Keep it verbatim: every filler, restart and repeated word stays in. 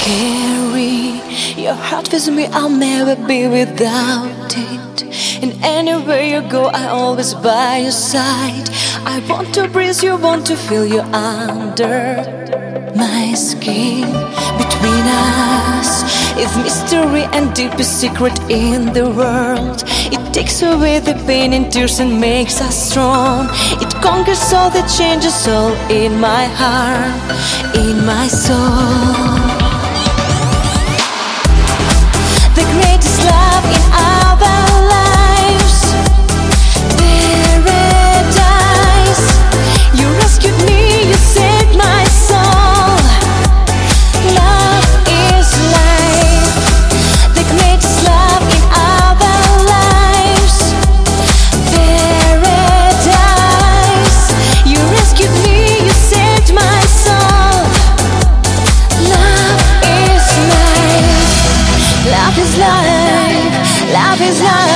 carry your heart with me, I'll never be without it. And anywhere you go, I always by your side. I want to breathe you, want to feel you under my skin. Between us is mystery and deepest secret in the world. It takes away the pain and tears and makes us strong. It conquers all that changes all in my heart, in my soul. The greatest love in our lives, paradise. You rescued me, you saved my soul. Love is life. The greatest love in our lives, paradise. You rescued me, you saved my soul. Love is life. Love is life. Love is life.